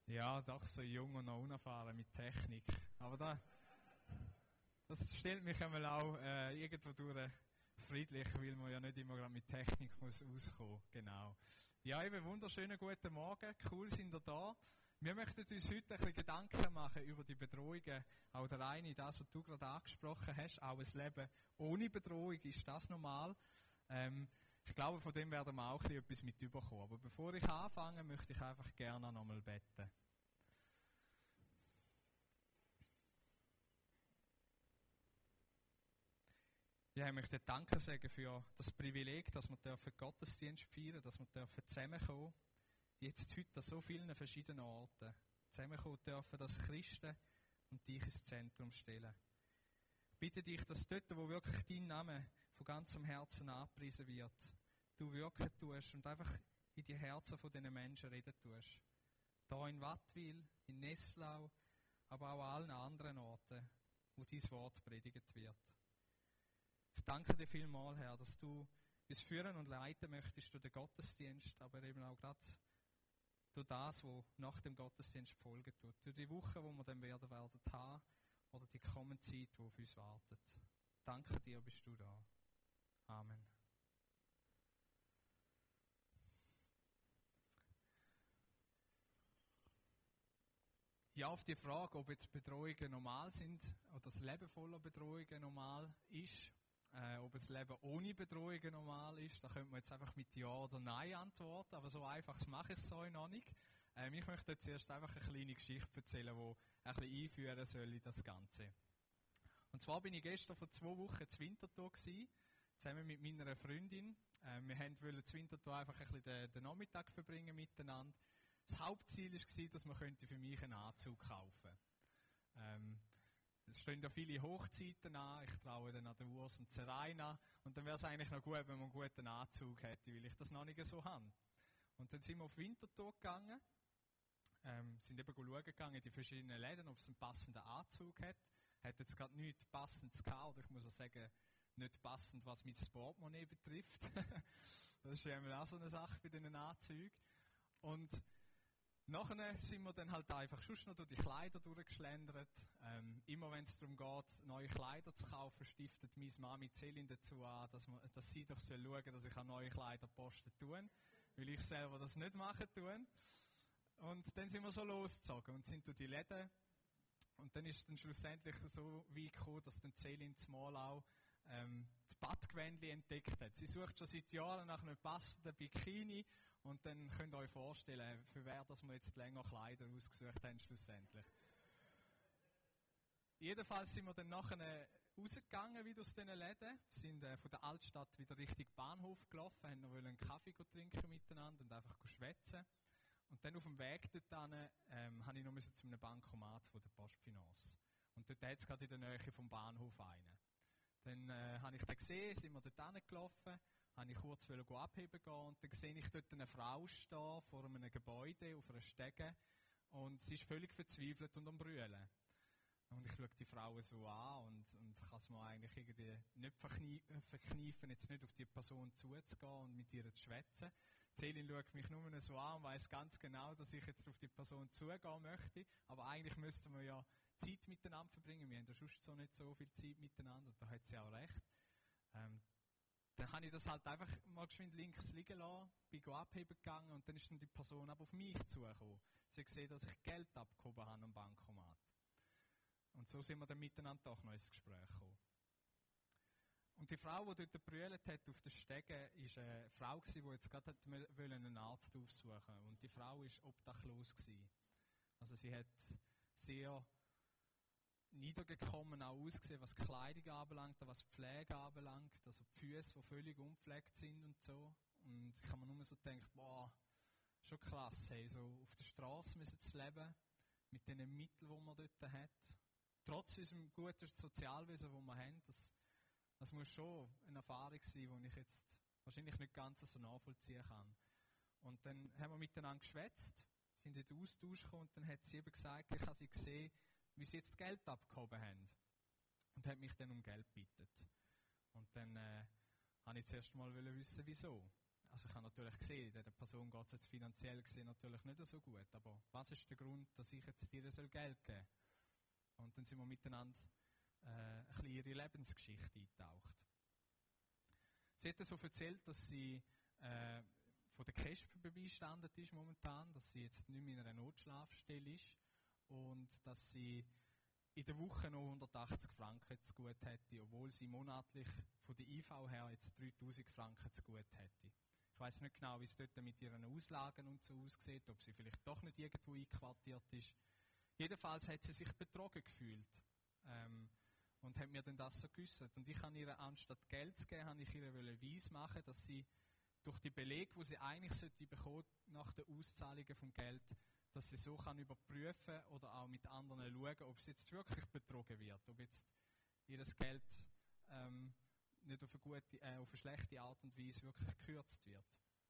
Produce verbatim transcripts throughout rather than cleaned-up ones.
Ja, doch so jung und noch unerfahren mit Technik. Aber da, das stellt mich einmal auch äh, irgendwo durch friedlich, weil man ja nicht immer gerade mit Technik muss auskommen. Genau. Ja, eben wunderschönen guten Morgen. Cool, sind ihr da. Wir möchten uns heute ein bisschen Gedanken machen über die Bedrohungen. Auch der eine, das, was du gerade angesprochen hast, auch ein Leben ohne Bedrohung, ist das normal? Ähm, ich glaube, von dem werden wir auch ein bisschen etwas mit überkommen. Aber bevor ich anfange, möchte ich einfach gerne nochmal beten. Ja, ich möchte Danke sagen für das Privileg, dass wir dürfen Gottesdienst feiern, dass wir dürfen zusammenkommen. Jetzt heute an so vielen verschiedenen Orten zusammenkommen dürfen, dass Christen und dich ins Zentrum stellen. Ich bitte dich, dass dort, wo wirklich dein Name von ganzem Herzen angepriesen wird, du wirken tust und einfach in die Herzen von diesen Menschen reden tust. Hier in Wattwil, in Nesslau, aber auch an allen anderen Orten, wo dein Wort predigt wird. Ich danke dir vielmals, Herr, dass du uns führen und leiten möchtest durch den Gottesdienst, aber eben auch gerade durch das, was nach dem Gottesdienst folgen tut. Durch die Woche, wo wir dann werden werden haben, oder die kommende Zeit, die auf uns wartet. Danke dir, bist du da. Amen. Ja, auf die Frage, ob jetzt Bedrohungen normal sind oder das Leben voller Bedrohungen normal ist, äh, ob das Leben ohne Bedrohungen normal ist, da könnte man jetzt einfach mit Ja oder Nein antworten, aber so einfach mache ich es so noch nicht. Ähm, ich möchte jetzt erst einfach eine kleine Geschichte erzählen, die ein bisschen einführen soll in das Ganze. Und zwar bin ich gestern vor zwei Wochen zu Winterthur gewesen, zusammen mit meiner Freundin. Ähm, wir wollten zu Winterthur einfach ein bisschen den, den Nachmittag verbringen miteinander. Das Hauptziel war, dass man für mich einen Anzug kaufen könnte. Ähm, es stehen ja viele Hochzeiten an, ich traue dann an der Urs und Zeraina. Und dann wäre es eigentlich noch gut, wenn man einen guten Anzug hätte, weil ich das noch nicht so habe. Und dann sind wir auf Winterthur gegangen, ähm, sind eben schauen gegangen in die verschiedenen Läden, ob es einen passenden Anzug hat. Hat jetzt gerade nichts Passendes gehabt, oder ich muss auch sagen, nicht passend, was mein Portemonnaie betrifft. Das ist ja auch so eine Sache bei diesen Anzügen. Und nachher sind wir dann halt einfach schon noch durch die Kleider durchgeschlendert. Ähm, immer wenn es darum geht, neue Kleider zu kaufen, stiftet meine Mami Celine dazu an, dass, man, dass sie doch schauen soll, dass ich auch neue Kleider posten tue, weil ich selber das nicht machen tue. Und dann sind wir so losgezogen und sind durch die Läden. Und dann ist es dann schlussendlich so weit gekommen, dass dann Celine zumal auch ähm, die Badgewändchen entdeckt hat. Sie sucht schon seit Jahren nach einem passenden Bikini. Und dann könnt ihr euch vorstellen, für wer dass wir jetzt länger Kleider ausgesucht haben, schlussendlich. Jedenfalls sind wir dann nachher rausgegangen wieder aus diesen Läden, sind äh, von der Altstadt wieder Richtung Bahnhof gelaufen, haben noch einen Kaffee trinken miteinander und einfach schwätzen. Und dann auf dem Weg dorthin ähm, habe ich noch zu einem Bankomat von der Postfinance. Und dort hat es gerade in der Nähe vom Bahnhof einen. Dann äh, habe ich den gesehen, sind wir dort hingelaufen, habe ich kurz abheben gehen und dann sehe ich dort eine Frau stehen vor einem Gebäude auf einer Stege und sie ist völlig verzweifelt und am Brüllen. Und ich schaue die Frau so an und, und kann es mir eigentlich irgendwie nicht verkneifen, jetzt nicht auf die Person zuzugehen und mit ihr zu schwätzen. Celine schaut mich nur so an und weiss ganz genau, dass ich jetzt auf die Person zugehen möchte, aber eigentlich müssten wir ja Zeit miteinander verbringen, wir haben ja sonst so nicht so viel Zeit miteinander und da hat sie auch recht. Ähm, Dann habe ich das halt einfach mal geschwind links liegen lassen, bin abheben gegangen und dann ist dann die Person aber auf mich zugekommen. Sie hat gesehen, dass ich Geld abgehoben habe am Bankomat. Und so sind wir dann miteinander doch noch ins Gespräch gekommen. Und die Frau, die dort gebrüllt hat auf der Stege, war eine Frau, die jetzt gerade einen Arzt aufsuchen wollte. Und die Frau war obdachlos. Also sie hat sehr niedergekommen auch ausgesehen, was Kleidung anbelangt, was Pflege anbelangt, also die Füße, die völlig unpflegt sind und so. Und ich habe mir nur so gedacht, boah, schon krass, hey, so auf der Straße müssen zu leben, mit den Mitteln, die man dort hat. Trotz unserem guten Sozialwesen, das wir haben, das, das muss schon eine Erfahrung sein, die ich jetzt wahrscheinlich nicht ganz so nachvollziehen kann. Und dann haben wir miteinander geschwätzt, sind in den Austausch gekommen und dann hat sie eben gesagt, ich habe sie gesehen, wie sie jetzt Geld abgehoben haben. Und hat mich dann um Geld gebeten. Und dann äh, habe ich zuerst mal wissen, wieso. also ich habe natürlich gesehen, der Person geht es jetzt finanziell gesehen natürlich nicht so gut, aber was ist der Grund, dass ich jetzt dir soll Geld geben soll? Und dann sind wir miteinander äh, ein bisschen in ihre Lebensgeschichte eingetaucht. Sie hat so erzählt, dass sie äh, von der K E S P beistanden ist momentan, dass sie jetzt nicht mehr in einer Notschlafstelle ist und dass sie in der Woche noch hundertachtzig Franken zu gut hätte, obwohl sie monatlich von der I V her jetzt dreitausend Franken zu gut hätte. Ich weiss nicht genau, wie es dort mit ihren Auslagen und so aussieht, ob sie vielleicht doch nicht irgendwo einquartiert ist. Jedenfalls hat sie sich betrogen gefühlt ähm, und hat mir dann das so geäussert. Und ich habe ihr, anstatt Geld zu geben, habe ich ihr weiss machen, dass sie durch die Belege, die sie eigentlich sollte bekommen nach den Auszahlungen vom Geld, dass sie so kann überprüfen oder auch mit anderen schauen, ob sie jetzt wirklich betrogen wird, ob jetzt ihr Geld ähm, nicht auf eine, gute, äh, auf eine schlechte Art und Weise wirklich gekürzt wird.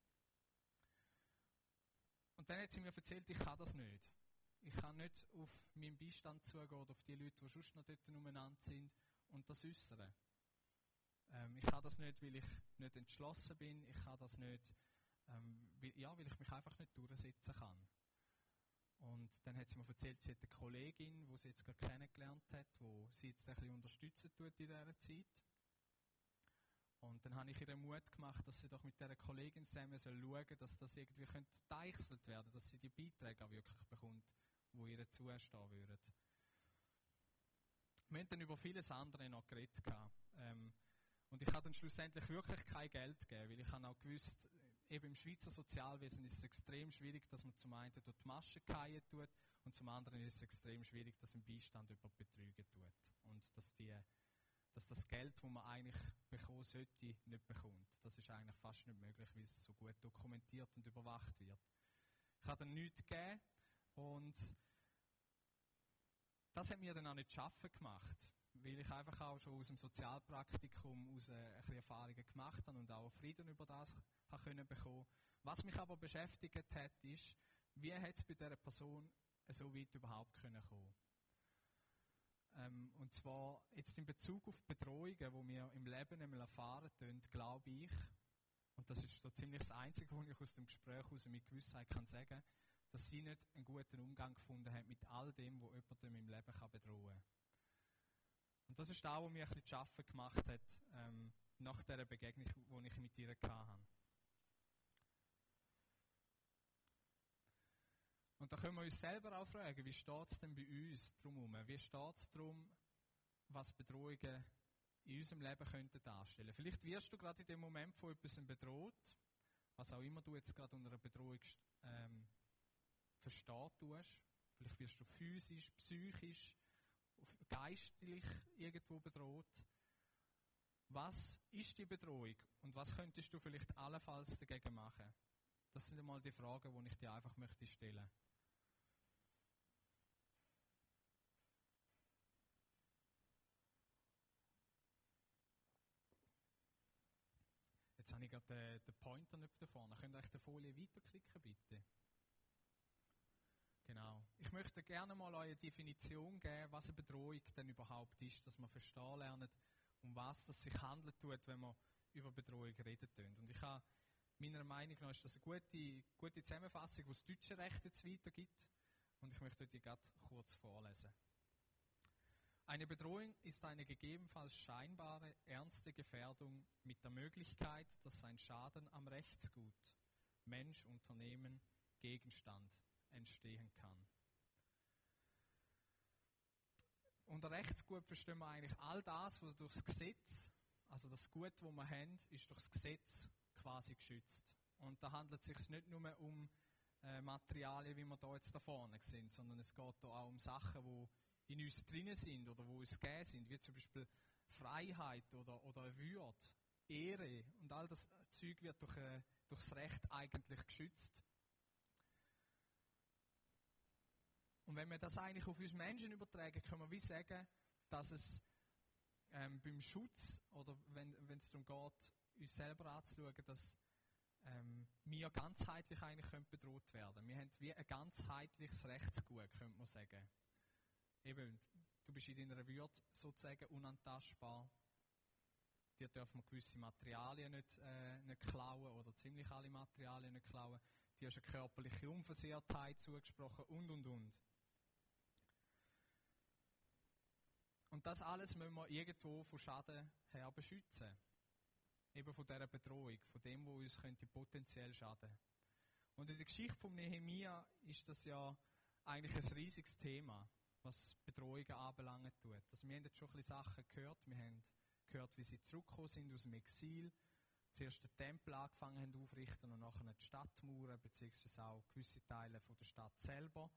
Und dann hat sie mir erzählt, ich kann das nicht. Ich kann nicht auf meinen Beistand zugehen oder auf die Leute, die sonst noch dort umeinander sind und das äußern. Ähm, ich kann das nicht, weil ich nicht entschlossen bin. Ich kann das nicht, ähm, weil, ja, weil ich mich einfach nicht durchsetzen kann. Und dann hat sie mir erzählt, sie hat eine Kollegin, die sie jetzt gerade kennengelernt hat, die sie jetzt ein bisschen unterstützen tut in dieser Zeit. Und dann habe ich ihr Mut gemacht, dass sie doch mit dieser Kollegin zusammen schauen soll, dass das irgendwie geteichselt werden könnte, dass sie die Beiträge auch wirklich bekommt, die ihr zustehen würden. Wir haben dann über vieles andere noch geredet. Ähm, und ich habe dann schlussendlich wirklich kein Geld gegeben, weil ich habe auch gewusst, eben im Schweizer Sozialwesen ist es extrem schwierig, dass man zum einen dort die Masche fallen tut und zum anderen ist es extrem schwierig, dass ein Beistand jemand betrügen tut. Und dass, die, dass das Geld, das man eigentlich bekommen sollte, nicht bekommt. Das ist eigentlich fast nicht möglich, weil es so gut dokumentiert und überwacht wird. Ich habe dann nichts gegeben und das hat mir dann auch nicht zu schaffen gemacht, weil ich einfach auch schon aus dem Sozialpraktikum aus äh, ein bisschen Erfahrungen gemacht habe und auch Frieden über das habe können bekommen. Was mich aber beschäftigt hat, ist, wie hat es bei dieser Person so weit überhaupt können kommen. Ähm, und zwar jetzt in Bezug auf Bedrohungen, die wir im Leben einmal erfahren tun, glaube ich, und das ist so ziemlich das Einzige, was ich aus dem Gespräch heraus mit Gewissheit kann sagen, dass sie nicht einen guten Umgang gefunden hat mit all dem, was jemandem im Leben kann bedrohen kann. Und das ist das, was mir ein bisschen zu schaffen gemacht hat, ähm, nach dieser Begegnung, die ich mit ihr hatte. Und da können wir uns selber auch fragen, wie steht es denn bei uns drumherum? Wie steht es darum, was Bedrohungen in unserem Leben könnten darstellen? Vielleicht wirst du gerade in dem Moment von etwas bedroht, was auch immer du jetzt gerade unter einer Bedrohung ähm, verstehen tust. Vielleicht wirst du physisch, psychisch, geistlich irgendwo bedroht. Was ist die Bedrohung und was könntest du vielleicht allenfalls dagegen machen? Das sind einmal die Fragen, die ich dir einfach möchte stellen. Jetzt habe ich gerade den, den Pointer nicht da vorne. Könnt ihr euch die Folie weiterklicken, bitte? Genau. Ich möchte gerne mal eine Definition geben, was eine Bedrohung denn überhaupt ist, dass man verstehen lernen, um was es sich handeln tut, wenn man über Bedrohung reden tun. Und ich habe, meiner Meinung nach ist das eine gute, gute Zusammenfassung, die das deutsche Recht jetzt weitergibt. Und ich möchte die gerade kurz vorlesen. Eine Bedrohung ist eine gegebenenfalls scheinbare, ernste Gefährdung mit der Möglichkeit, dass ein Schaden am Rechtsgut, Mensch, Unternehmen, Gegenstand entstehen kann. Unter Rechtsgut verstehen wir eigentlich all das, was durchs Gesetz, also das Gut, das wir haben, ist durchs Gesetz quasi geschützt. Und da handelt es sich nicht nur um äh, Materialien, wie wir da jetzt da vorne sind, sondern es geht da auch um Sachen, die in uns drinnen sind oder wo uns gegeben sind, wie zum Beispiel Freiheit oder, oder Würde, Ehre und all das Zeug wird durch, äh, durchs Recht eigentlich geschützt. Und wenn wir das eigentlich auf uns Menschen übertragen, können wir wie sagen, dass es ähm, beim Schutz oder wenn es darum geht, uns selber anzuschauen, dass ähm, wir ganzheitlich eigentlich können bedroht werden. Wir haben wie ein ganzheitliches Rechtsgut, könnte man sagen. Eben, du bist in deiner Würde sozusagen unantastbar. dir dürfen wir gewisse Materialien nicht, äh, nicht klauen oder ziemlich alle Materialien nicht klauen. Dir ist eine körperliche Unversehrtheit zugesprochen und, und, und. Und das alles müssen wir irgendwo von Schaden her beschützen. Eben von dieser Bedrohung, von dem, was uns könnte potenziell schaden. Und in der Geschichte von Nehemia ist das ja eigentlich ein riesiges Thema, was Bedrohungen anbelangt tut. Also wir haben jetzt schon ein bisschen Sachen gehört. Wir haben gehört, wie sie zurückgekommen sind aus dem Exil, zuerst den Tempel angefangen haben aufrichten und nachher die Stadtmauern, beziehungsweise auch gewisse Teile von der Stadt selber.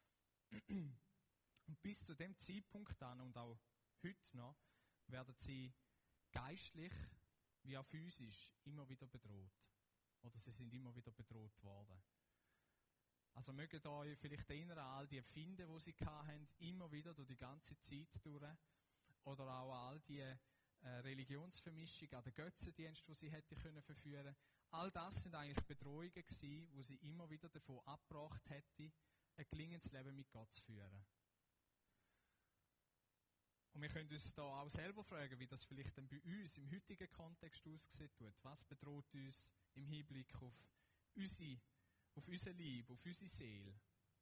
Und bis zu dem Zeitpunkt dann und auch heute noch werden sie geistlich wie auch physisch immer wieder bedroht. Oder sie sind immer wieder bedroht worden. Also mögen euch vielleicht erinnern an all die Erfinden, die sie hatten, immer wieder durch die ganze Zeit durch. Oder auch an all die äh, Religionsvermischungen, an den Götzendienst, die sie hätten können verführen. All das sind eigentlich Bedrohungen gewesen, wo sie immer wieder davon abgebracht hätten, ein gelingendes Leben mit Gott zu führen. Und wir können uns da auch selber fragen, wie das vielleicht dann bei uns im heutigen Kontext aussieht. Was bedroht uns im Hinblick auf unsere, auf unser Leben, auf unsere Seele?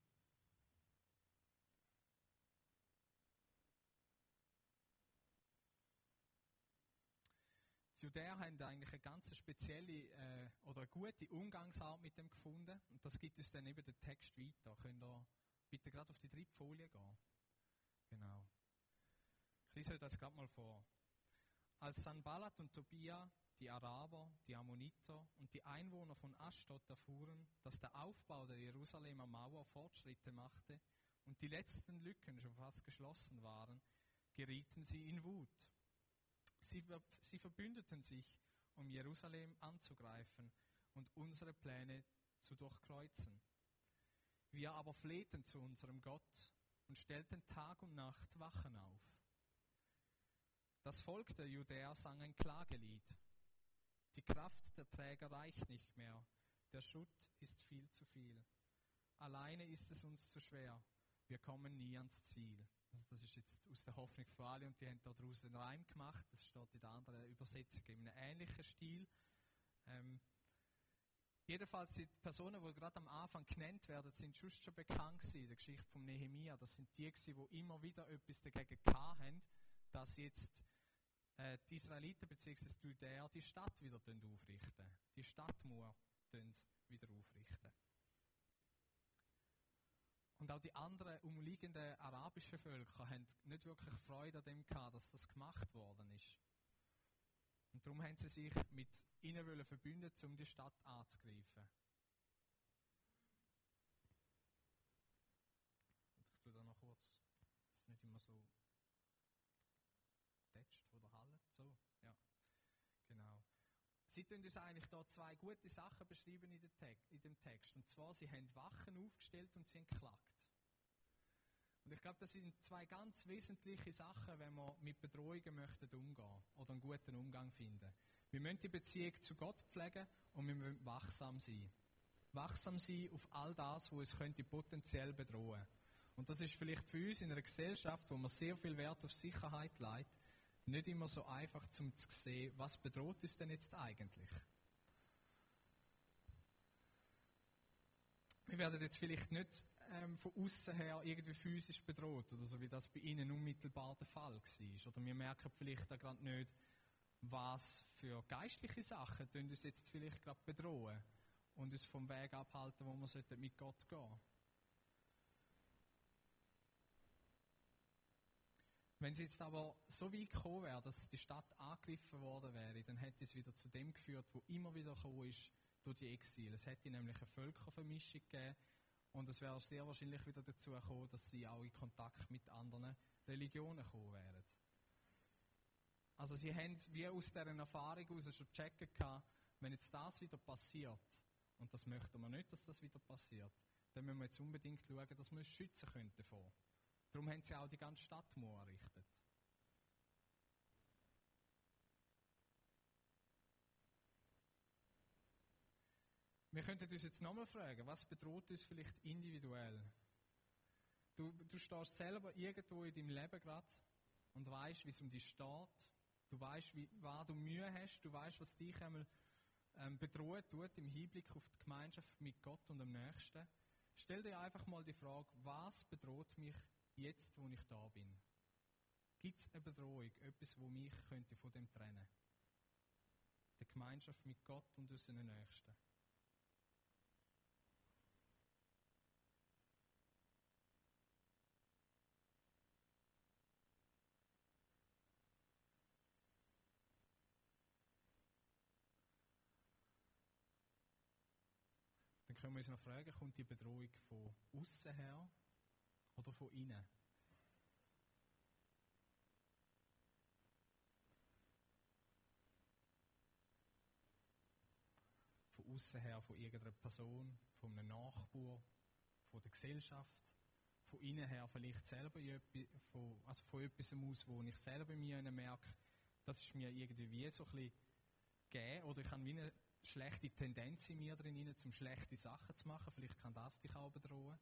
Die Judäer haben eigentlich eine ganz spezielle äh, oder eine gute Umgangsart mit dem gefunden. Und das gibt uns dann eben den Text weiter. Könnt ihr bitte gerade auf die dritte Folie gehen? Genau. Ich lese euch das gerade mal vor. Als Sanballat und Tobia, die Araber, die Ammoniter und die Einwohner von Aschdod erfuhren, dass der Aufbau der Jerusalemer Mauer Fortschritte machte und die letzten Lücken schon fast geschlossen waren, gerieten sie in Wut. Sie, sie verbündeten sich, um Jerusalem anzugreifen und unsere Pläne zu durchkreuzen. Wir aber flehten zu unserem Gott und stellten Tag und Nacht Wachen auf. Das Volk der Judäer sang ein Klagelied. Die Kraft der Träger reicht nicht mehr, der Schutt ist viel zu viel. Alleine ist es uns zu schwer, wir kommen nie ans Ziel. Also das ist jetzt aus der Hoffnung für alle und die haben daraus einen Reim gemacht. Das steht in der anderen Übersetzung in einem ähnlichen Stil. Ähm, jedenfalls die Personen, die gerade am Anfang genannt werden, sind schon bekannt gewesen in der Geschichte von Nehemia. Das sind die gewesen, die immer wieder etwas dagegen gehabt haben, dass jetzt äh, die Israeliten bzw. die Judäer die Stadt wieder aufrichten. Die Stadtmauer wieder aufrichten. Und auch die anderen umliegenden arabischen Völker haben nicht wirklich Freude an dem gehabt, dass das gemacht worden ist. Und darum haben sie sich mit ihnen wollen verbünden, um die Stadt anzugreifen. Ich tue da noch kurz, dass es nicht immer so tätscht oder hallt. So, ja, genau. Sie tun uns eigentlich da zwei gute Sachen beschrieben in, Te- in dem Text. Und zwar, sie haben Wachen aufgestellt und sie haben geklagt. Und ich glaube, das sind zwei ganz wesentliche Sachen, wenn wir mit Bedrohungen möchten umgehen oder einen guten Umgang finden. Wir müssen die Beziehung zu Gott pflegen und wir müssen wachsam sein. Wachsam sein auf all das, was uns könnte potenziell bedrohen. Und das ist vielleicht für uns in einer Gesellschaft, wo man sehr viel Wert auf Sicherheit legt, nicht immer so einfach zum zu sehen, was bedroht uns denn jetzt eigentlich. Wir werden jetzt vielleicht nicht ähm, von außen her irgendwie physisch bedroht oder so, wie das bei Ihnen unmittelbar der Fall war. Oder wir merken vielleicht auch gerade nicht, was für geistliche Sachen uns jetzt vielleicht gerade bedrohen und uns vom Weg abhalten, wo wir mit Gott gehen sollten. Wenn sie jetzt aber so weit gekommen wäre, dass die Stadt angegriffen worden wäre, dann hätte es wieder zu dem geführt, wo immer wieder gekommen ist durch die Exile. Es hätte nämlich eine Völkervermischung gegeben und es wäre sehr wahrscheinlich wieder dazu gekommen, dass sie auch in Kontakt mit anderen Religionen gekommen wären. Also sie haben wie aus dieser Erfahrung heraus schon gecheckt gehabt, wenn jetzt das wieder passiert, und das möchten wir nicht, dass das wieder passiert, dann müssen wir jetzt unbedingt schauen, dass wir uns schützen können davon. Darum haben sie auch die ganze Stadtmauer errichtet. Wir könnten uns jetzt nochmal fragen, was bedroht uns vielleicht individuell? Du, du stehst selber irgendwo in deinem Leben gerade und weißt, wie es um dich steht. Du weißt, wie, was du Mühe hast, du weißt, was dich einmal ähm, bedroht tut im Hinblick auf die Gemeinschaft mit Gott und dem Nächsten. Stell dir einfach mal die Frage, was bedroht mich jetzt, wo ich da bin? Gibt es eine Bedrohung, etwas, wo mich könnte von dem trennen? Die Gemeinschaft mit Gott und unseren Nächsten. Dann können wir uns noch fragen, kommt die Bedrohung von außen her oder von innen? Von außen her, von irgendeiner Person, von einem Nachbar, von der Gesellschaft, von innen her vielleicht selber von, also von etwas aus, wo ich selber mir merke, das ist mir irgendwie wie so ein bisschen gegeben, oder ich habe wie eine schlechte Tendenz in mir drin, um schlechte Sachen zu machen. Vielleicht kann das dich auch bedrohen.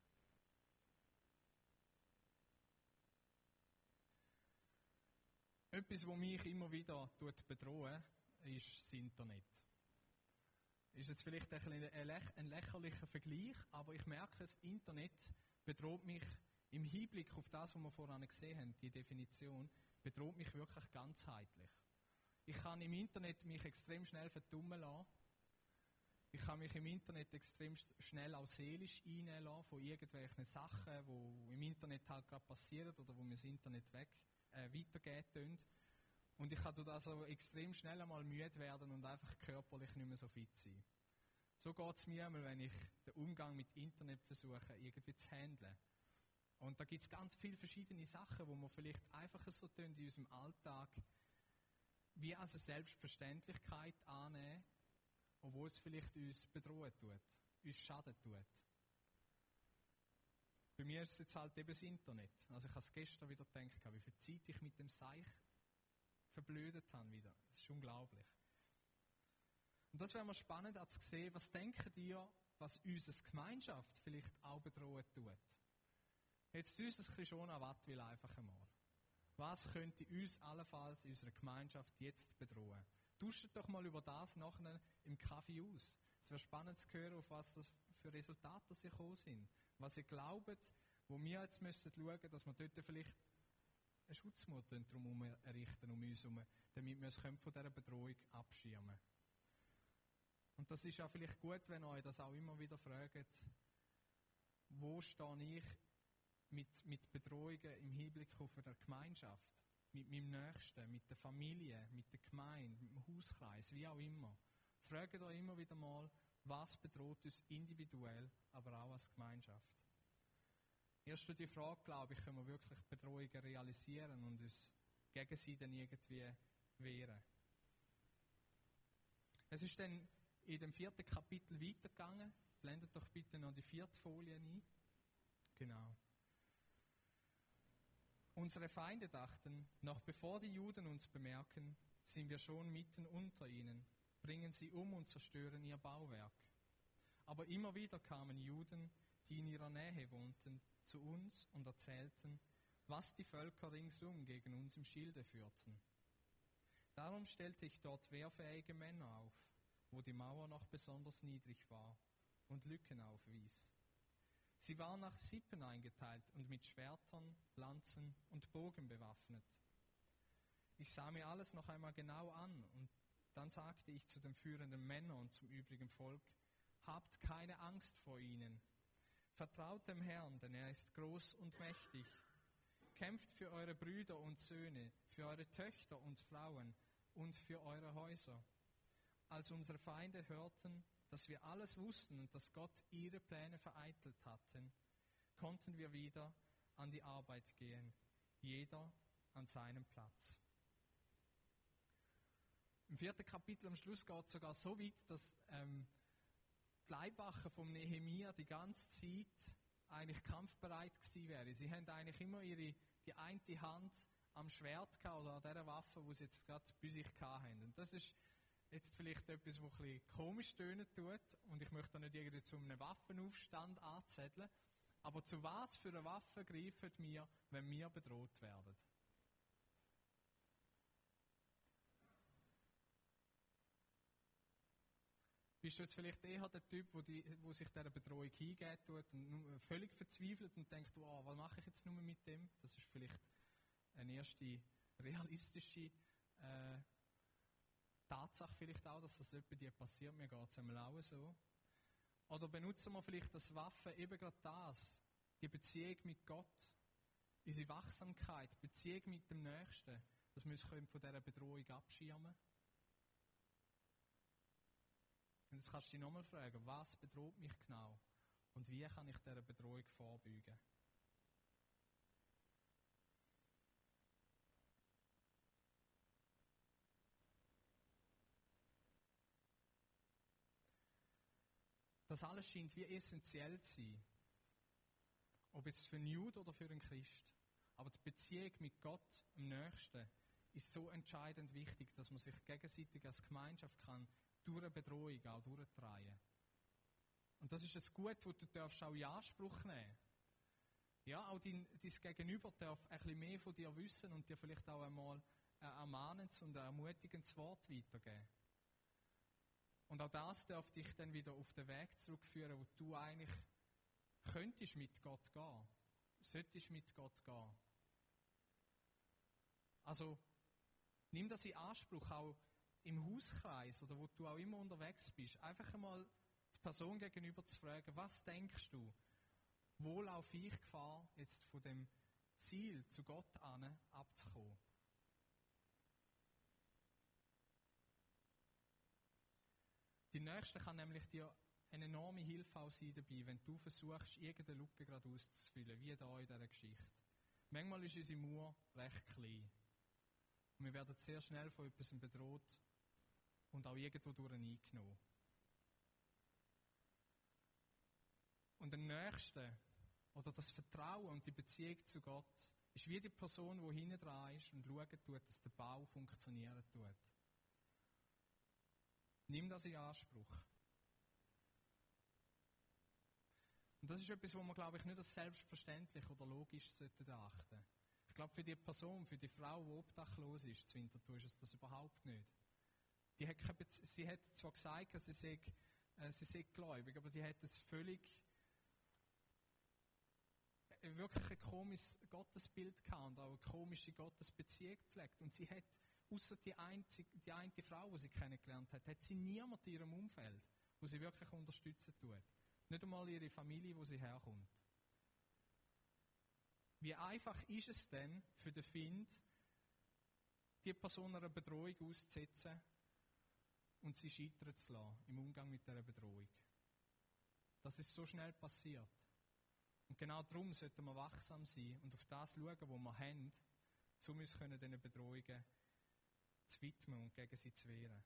Etwas, was mich immer wieder bedroht, ist das Internet. Ist jetzt vielleicht ein, ein lächerlicher Vergleich, aber ich merke, das Internet bedroht mich im Hinblick auf das, was wir vorhin gesehen haben, die Definition, bedroht mich wirklich ganzheitlich. Ich kann im Internet mich extrem schnell verdummen lassen. Ich kann mich im Internet extrem schnell auch seelisch einnehmen lassen von irgendwelchen Sachen, die im Internet halt gerade passieren oder wo mir das Internet weg, äh, weitergeben. Und ich kann dort also extrem schnell einmal müde werden und einfach körperlich nicht mehr so fit sein. So geht es mir einmal, wenn ich den Umgang mit Internet versuche, irgendwie zu handeln. Und da gibt es ganz viele verschiedene Sachen, wo wir vielleicht einfach so tun in unserem Alltag, wie als eine Selbstverständlichkeit annehmen, obwohl es vielleicht uns bedrohen tut, uns schaden tut. Bei mir ist es jetzt halt eben das Internet. Also ich habe es gestern wieder gedacht, wie viel Zeit ich mit dem Seich verblödet habe wieder. Das ist unglaublich. Und das wäre mal spannend, auch zu sehen, was denkt ihr, was unsere Gemeinschaft vielleicht auch bedrohen tut. Jetzt uns das ein bisschen schon an Watt will einfach einmal. Was könnte uns allenfalls in unserer Gemeinschaft jetzt bedrohen? Tauscht doch mal über das nachher im Kaffee aus. Es wäre spannend zu hören, auf was das für Resultate sie gekommen sind. Was ihr glaubt, wo wir jetzt müssen schauen, dass wir dort vielleicht eine Schutzmauer drum errichten um uns herum, damit wir uns von dieser Bedrohung abschirmen können. Und das ist ja vielleicht gut, wenn ihr euch das auch immer wieder fragt, wo stehe ich mit, mit Bedrohungen im Hinblick auf eine Gemeinschaft, mit meinem Nächsten, mit der Familie, mit der Gemeinde, mit dem Hauskreis, wie auch immer. Fragt euch immer wieder mal, was bedroht uns individuell, aber auch als Gemeinschaft. Erst durch die Frage, glaube ich, können wir wirklich Bedrohungen realisieren und uns gegen sie dann irgendwie wehren. Es ist dann in dem vierten Kapitel weitergegangen. Blendet doch bitte noch die vierte Folie ein. Genau. Unsere Feinde dachten, noch bevor die Juden uns bemerken, sind wir schon mitten unter ihnen, bringen sie um und zerstören ihr Bauwerk. Aber immer wieder kamen Juden, die in ihrer Nähe wohnten, zu uns und erzählten, was die Völker ringsum gegen uns im Schilde führten. Darum stellte ich dort wehrfähige Männer auf, wo die Mauer noch besonders niedrig war und Lücken aufwies. Sie waren nach Sippen eingeteilt und mit Schwertern, Lanzen und Bogen bewaffnet. Ich sah mir alles noch einmal genau an und dann sagte ich zu den führenden Männern und zum übrigen Volk, habt keine Angst vor ihnen. Vertraut dem Herrn, denn er ist groß und mächtig. Kämpft für eure Brüder und Söhne, für eure Töchter und Frauen und für eure Häuser. Als unsere Feinde hörten, dass wir alles wussten und dass Gott ihre Pläne vereitelt hatten, konnten wir wieder an die Arbeit gehen, jeder an seinem Platz. Im vierten Kapitel am Schluss geht es sogar so weit, dass ähm, die Leibwache vom Nehemia die ganze Zeit eigentlich kampfbereit gewesen wäre. Sie haben eigentlich immer ihre, die eine Hand am Schwert gehabt oder an dieser Waffe, die sie jetzt gerade bei sich hatten. Und das ist jetzt vielleicht etwas, was ein bisschen komisch tönen tut. Und ich möchte da nicht irgendwie zu einem Waffenaufstand anzetteln. Aber zu was für eine Waffe greifen wir, wenn wir bedroht werden? Bist du jetzt vielleicht eher der Typ, wo, die, wo sich dieser Betreuung hingeben tut und völlig verzweifelt und denkt, wow, was mache ich jetzt nur mit dem? Das ist vielleicht eine erste realistische äh, Tatsache vielleicht auch, dass das etwa dir passiert. Mir geht es einmal auch so. Oder benutzen wir vielleicht als Waffe eben gerade das, die Beziehung mit Gott, unsere Wachsamkeit, Beziehung mit dem Nächsten, dass wir uns von dieser Bedrohung abschirmen können. Und jetzt kannst du dich nochmal fragen, was bedroht mich genau und wie kann ich dieser Bedrohung vorbeugen? Das alles scheint wie essentiell zu sein. Ob jetzt für einen Jude oder für einen Christ. Aber die Beziehung mit Gott, dem Nächsten, ist so entscheidend wichtig, dass man sich gegenseitig als Gemeinschaft kann durch eine Bedrohung auch durchtragen. Und das ist ein Gut, das du darfst auch in Anspruch nehmen. Ja, auch dein, dein Gegenüber darf ein bisschen mehr von dir wissen und dir vielleicht auch einmal ein ermahnendes und ein ermutigendes Wort weitergeben. Und auch das darf dich dann wieder auf den Weg zurückführen, wo du eigentlich könntest mit Gott gehen. Solltest mit Gott gehen. Also, nimm das in Anspruch, auch im Hauskreis oder wo du auch immer unterwegs bist. Einfach einmal die Person gegenüber zu fragen, was denkst du? Wo laufe ich Gefahr, jetzt von dem Ziel zu Gott an abzukommen? Die Nächste kann nämlich dir eine enorme Hilfe auch sein dabei, wenn du versuchst, irgendeine Lücke gerade auszufüllen, wie da in dieser Geschichte. Manchmal ist unsere Mauer recht klein. Und wir werden sehr schnell von etwas bedroht und auch irgendwo durch eingenommen. Und der Nächste, oder das Vertrauen und die Beziehung zu Gott, ist wie die Person, die hinten dran ist und schauen tut, dass der Bau funktionieren tut. Nimm das in Anspruch. Und das ist etwas, wo man, glaube ich, nicht als selbstverständlich oder logisch sollte achten. Ich glaube, für die Person, für die Frau, die obdachlos ist, zu Winterthur, ist es das überhaupt nicht. Die hat keine Bezie- sie hat zwar gesagt, sie sei, äh, sie sei gläubig, aber die hat es völlig äh, wirklich ein komisches Gottesbild gehabt und auch eine komische Gottesbeziehung gepflegt. Und sie hat, außer die eine, die eine Frau, die sie kennengelernt hat, hat sie niemand in ihrem Umfeld, wo sie wirklich unterstützen tut. Nicht einmal ihre Familie, wo sie herkommt. Wie einfach ist es denn für den Find, die Person einer Bedrohung auszusetzen und sie scheitern zu lassen im Umgang mit dieser Bedrohung? Das ist so schnell passiert. Und genau darum sollten wir wachsam sein und auf das schauen, was wir haben, um uns diesen Bedrohungen zu widmen und gegen sie zu wehren.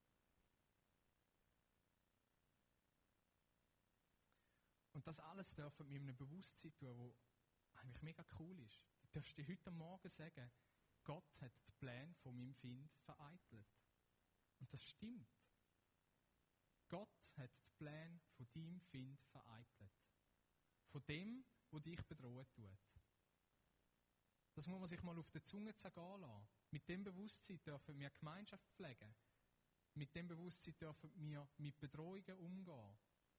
Und das alles dürfen wir mit einem Bewusstsein tun, das eigentlich mega cool ist. Du darfst dir heute Morgen sagen, Gott hat die Pläne von meinem Kind vereitelt. Und das stimmt. Gott hat die Pläne von deinem Kind vereitelt. Von dem, wo dich bedrohen tut. Das muss man sich mal auf der Zunge zergehen lassen. Mit dem Bewusstsein dürfen wir Gemeinschaft pflegen. Mit dem Bewusstsein dürfen wir mit Bedrohungen umgehen.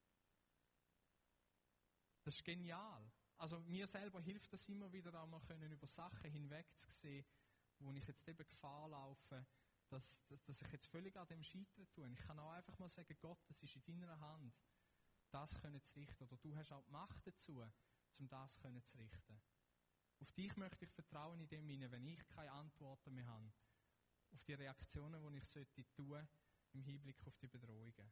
Das ist genial. Also mir selber hilft das immer wieder auch mal können, über Sachen hinwegzusehen, wo ich jetzt eben Gefahr laufe, dass, dass, dass ich jetzt völlig an dem scheitern tue. Ich kann auch einfach mal sagen, Gott, das ist in deiner Hand, das können zu richten. Oder du hast auch die Macht dazu, um das können zu richten. Auf dich möchte ich vertrauen in dem Sinne, wenn ich keine Antworten mehr habe, auf die Reaktionen, die ich sollte tun im Hinblick auf die Bedrohungen.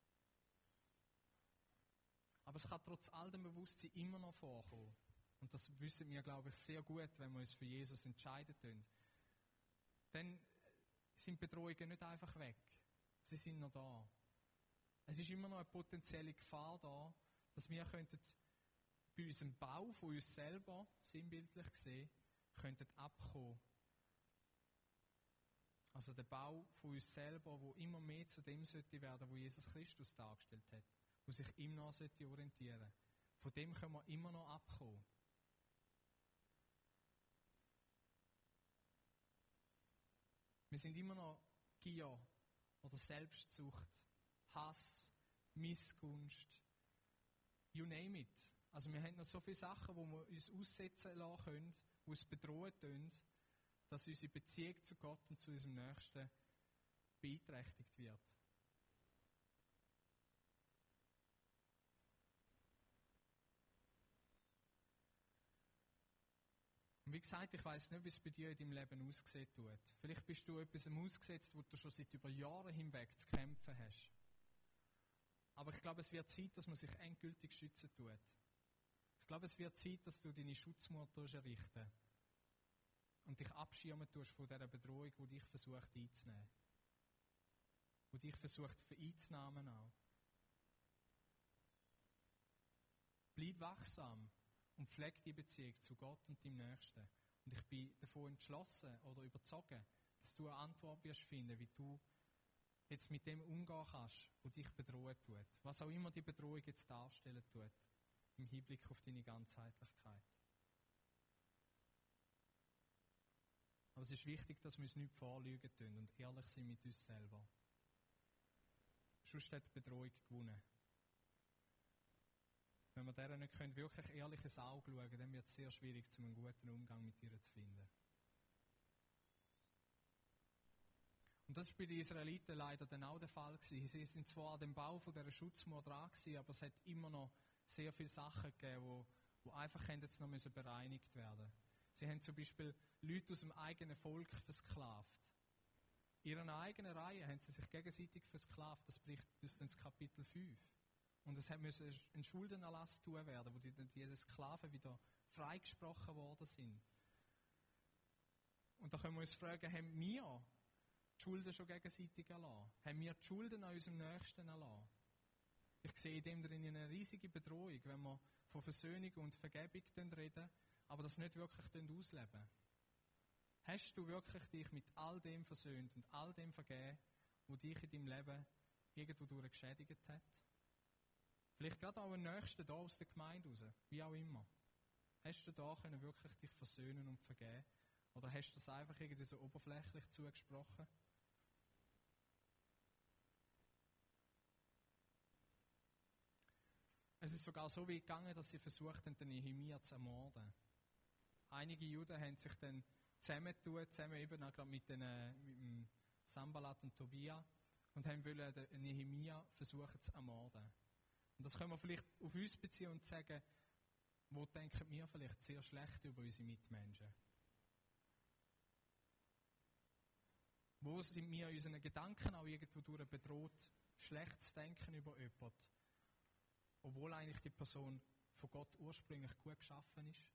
Aber es kann trotz all dem Bewusstsein immer noch vorkommen. Und das wissen wir, glaube ich, sehr gut, wenn wir uns für Jesus entscheiden. Dann sind Bedrohungen nicht einfach weg. Sie sind noch da. Es ist immer noch eine potenzielle Gefahr da, dass wir könnten bei unserem Bau von uns selber, sinnbildlich gesehen, könnten abkommen. Also der Bau von uns selber, wo immer mehr zu dem sollte werden, wo Jesus Christus dargestellt hat. Wo sich ihm noch orientieren sollte. Von dem können wir immer noch abkommen. Wir sind immer noch Gier oder Selbstsucht, Hass, Missgunst, you name it. Also wir haben noch so viele Sachen, wo wir uns aussetzen lassen können, die uns bedrohen tun, dass unsere Beziehung zu Gott und zu unserem Nächsten beeinträchtigt wird. Und wie gesagt, ich weiss nicht, wie es bei dir in deinem Leben aussehen tut. Vielleicht bist du etwas ausgesetzt, wo du schon seit über Jahren hinweg zu kämpfen hast. Aber ich glaube, es wird Zeit, dass man sich endgültig schützen tut. Ich glaube, es wird Zeit, dass du deine Schutzmauer errichten und dich abschirmen tust von dieser Bedrohung, die dich versucht einzunehmen. Die dich versucht einzunehmen auch. Bleib wachsam und pflege die Beziehung zu Gott und deinem Nächsten. Und ich bin davon entschlossen oder überzeugt, dass du eine Antwort wirst finden, wie du jetzt mit dem umgehen kannst, was dich bedrohen tut. Was auch immer die Bedrohung jetzt darstellen tut, im Hinblick auf deine Ganzheitlichkeit. Aber es ist wichtig, dass wir uns nicht vorlügen tun und ehrlich sind mit uns selber. Sonst hat die Bedrohung gewonnen. Wenn wir dieser nicht können, wirklich ehrlich ins Auge schauen, dann wird es sehr schwierig, um einen guten Umgang mit ihr zu finden. Und das war bei den Israeliten leider dann auch der Fall gewesen. Sie sind zwar an dem Bau von dieser Schutzmauer dran gewesen, aber es hat immer noch sehr viele Sachen gegeben, wo, wo einfach jetzt noch müssen bereinigt werden. Sie haben zum Beispiel Leute aus dem eigenen Volk versklavt. In ihrer eigenen Reihe haben sie sich gegenseitig versklavt. Das berichtet uns dann das Kapitel fünf. Und es musste ein Schuldenerlass tun werden, wo die, diese Sklaven wieder freigesprochen worden sind. Und da können wir uns fragen, haben wir die Schulden schon gegenseitig erlassen? Haben wir die Schulden an unserem Nächsten erlassen? Ich sehe in dem drin eine riesige Bedrohung, wenn wir von Versöhnung und Vergebung reden, aber das nicht wirklich ausleben. Hast du wirklich dich mit all dem versöhnt und all dem vergeben, was dich in deinem Leben irgendwo durch geschädigt hat? Vielleicht gerade auch einen Nächsten da aus der Gemeinde raus, wie auch immer. Hast du da können wirklich dich versöhnen und vergeben? Oder hast du das einfach irgendwie so oberflächlich zugesprochen? Es ist sogar so weit gegangen, dass sie versucht haben, den Nehemia zu ermorden. Einige Juden haben sich dann zusammengetan, zusammen eben auch mit, den, mit dem Sanballat und Tobia, und haben wollen den Nehemia versuchen zu ermorden. Und das können wir vielleicht auf uns beziehen und sagen, wo denken wir vielleicht sehr schlecht über unsere Mitmenschen? Wo sind wir in unseren Gedanken auch irgendwo durch bedroht, schlecht zu denken über jemanden, obwohl eigentlich die Person von Gott ursprünglich gut geschaffen ist?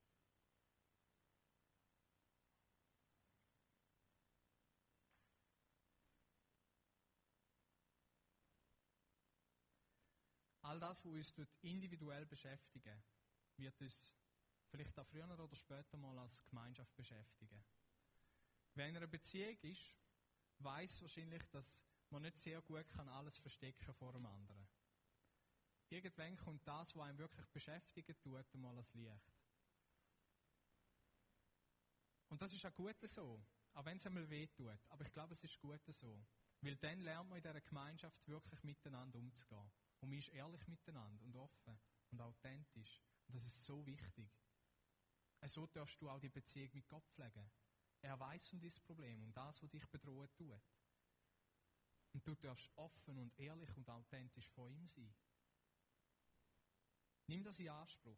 All das, was uns individuell beschäftigen, wird uns vielleicht auch früher oder später mal als Gemeinschaft beschäftigen. Wer in einer Beziehung ist, weiss wahrscheinlich, dass man nicht sehr gut kann alles verstecken vor dem anderen. Irgendwann kommt das, was einen wirklich beschäftigen tut, mal ans Licht. Und das ist auch gut so, auch wenn es einmal weh tut. Aber ich glaube, es ist gut so. Weil dann lernt man in dieser Gemeinschaft wirklich miteinander umzugehen. Und man ist ehrlich miteinander und offen und authentisch. Und das ist so wichtig. So darfst du auch die Beziehung mit Gott pflegen. Er weiß um dieses Problem, um das, was dich bedrohen tut. Und du darfst offen und ehrlich und authentisch vor ihm sein. Nimm das in Anspruch.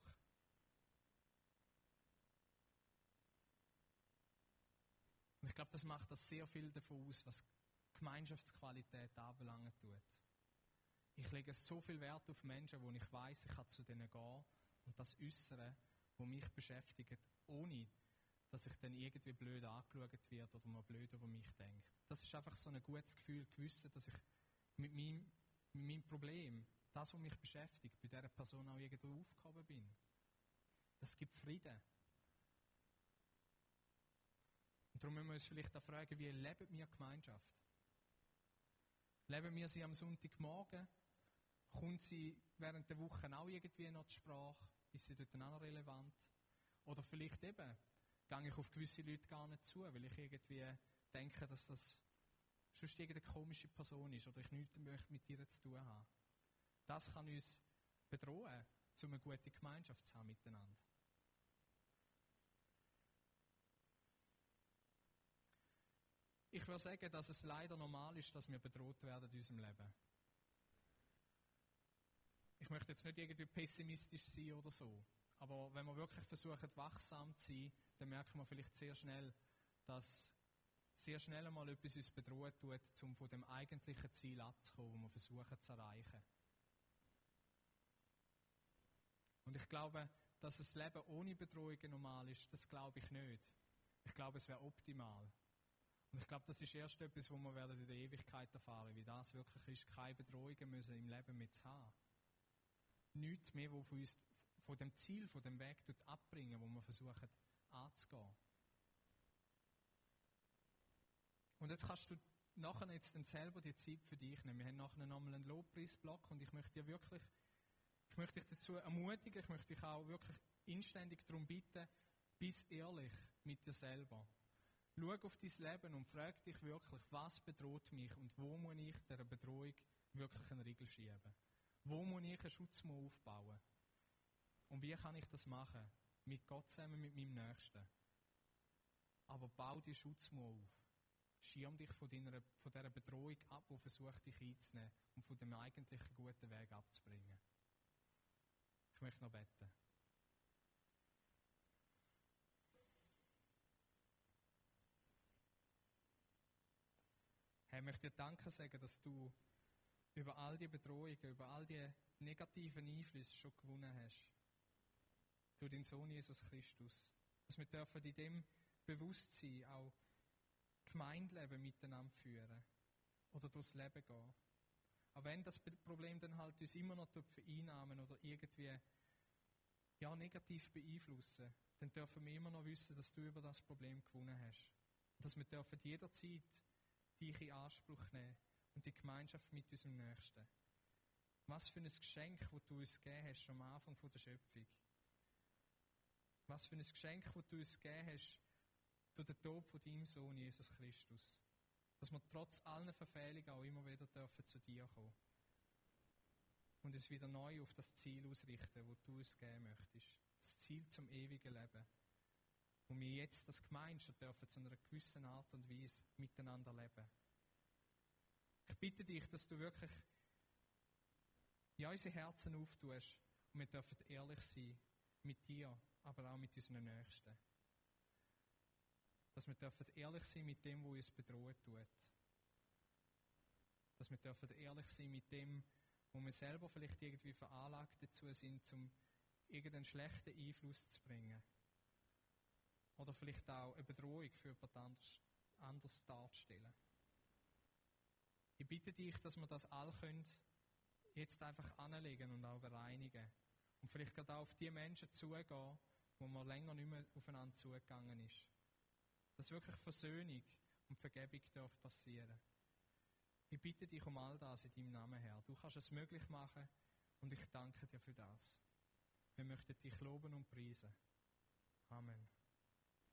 Und ich glaube, das macht das sehr viel davon aus, was Gemeinschaftsqualität anbelangt tut. Ich lege so viel Wert auf Menschen, wo ich weiss, ich kann zu denen gehen und das äußern, was mich beschäftigt, ohne dass ich dann irgendwie blöd angeschaut werde oder man blöd über mich denkt. Das ist einfach so ein gutes Gefühl, gewissen, dass ich mit meinem, mit meinem Problem, das, was mich beschäftigt, bei dieser Person auch irgendwo aufgehoben bin. Das gibt Frieden. Und darum müssen wir uns vielleicht auch fragen, wie leben wir Gemeinschaft? Leben wir sie am Sonntagmorgen? Kommt sie während der Woche auch irgendwie noch zur Sprache? Ist sie dort auch noch relevant? Oder vielleicht eben, gehe ich auf gewisse Leute gar nicht zu, weil ich irgendwie denke, dass das sonst irgendeine komische Person ist oder ich nichts mit ihr zu tun habe. Das kann uns bedrohen, um eine gute Gemeinschaft zu haben miteinander. Ich würde sagen, dass es leider normal ist, dass wir bedroht werden in unserem Leben. Ich möchte jetzt nicht irgendwie pessimistisch sein oder so, aber wenn wir wirklich versuchen, wachsam zu sein, dann merken wir vielleicht sehr schnell, dass sehr schnell einmal etwas uns bedroht tut, um von dem eigentlichen Ziel abzukommen, das wir versuchen zu erreichen. Und ich glaube, dass das Leben ohne Bedrohungen normal ist, das glaube ich nicht. Ich glaube, es wäre optimal. Und ich glaube, das ist erst etwas, wo wir werden in der Ewigkeit erfahren, wie das wirklich ist, keine Bedrohungen müssen im Leben mit zu haben. Nichts mehr, wo von uns von dem Ziel, von dem Weg abbringen, wo wir versuchen anzugehen. Und jetzt kannst du nachher jetzt dann selber die Zeit für dich nehmen. Wir haben nachher nochmal einen Lobpreisblock und ich möchte dir wirklich, ich möchte dich dazu ermutigen, ich möchte dich auch wirklich inständig darum bitten, bist ehrlich mit dir selber. Schau auf dein Leben und frag dich wirklich, was bedroht mich und wo muss ich dieser Bedrohung wirklich einen Riegel schieben? Wo muss ich einen Schutzmauer aufbauen? Und wie kann ich das machen? Mit Gott zusammen, mit meinem Nächsten. Aber bau die Schutzmauer auf. Schirm dich von, deiner, von dieser Bedrohung ab, die versucht, dich einzunehmen und von dem eigentlichen guten Weg abzubringen. Ich möchte noch beten. Herr, ich möchte dir Danke sagen, dass du über all die Bedrohungen, über all die negativen Einflüsse schon gewonnen hast. Durch deinen Sohn Jesus Christus. Dass wir dürfen in dem Bewusstsein auch Gemeindeleben miteinander führen oder durchs Leben gehen. Auch wenn das Problem dann halt uns immer noch vereinnahmen oder irgendwie ja, negativ beeinflussen, dann dürfen wir immer noch wissen, dass du über das Problem gewonnen hast. Und dass wir dürfen jederzeit dich in Anspruch nehmen und die Gemeinschaft mit unserem Nächsten. Was für ein Geschenk, das du uns gegeben hast am Anfang der Schöpfung. Was für ein Geschenk, das du uns gegeben hast durch den Tod von deinem Sohn Jesus Christus. Dass wir trotz allen Verfehlungen auch immer wieder dürfen zu dir kommen. Und uns wieder neu auf das Ziel ausrichten, das du uns geben möchtest. Das Ziel zum ewigen Leben. Wo wir jetzt als Gemeinschaft dürfen zu einer gewissen Art und Weise miteinander leben. Ich bitte dich, dass du wirklich ja, unsere Herzen auftust und wir dürfen ehrlich sein mit dir, aber auch mit unseren Nächsten. Dass wir dürfen ehrlich sein mit dem, was uns bedrohen tut. Dass wir dürfen ehrlich sein mit dem, wo wir selber vielleicht irgendwie veranlagt dazu sind, um irgendeinen schlechten Einfluss zu bringen. Oder vielleicht auch eine Bedrohung für jemand anders, anders darzustellen. Ich bitte dich, dass wir das all können, jetzt einfach anlegen und auch bereinigen. Und vielleicht gerade auch auf die Menschen zugehen, wo man länger nicht mehr aufeinander zugegangen ist. Dass wirklich Versöhnung und Vergebung darf passieren. Ich bitte dich um all das in deinem Namen, Herr. Du kannst es möglich machen und ich danke dir für das. Wir möchten dich loben und preisen. Amen.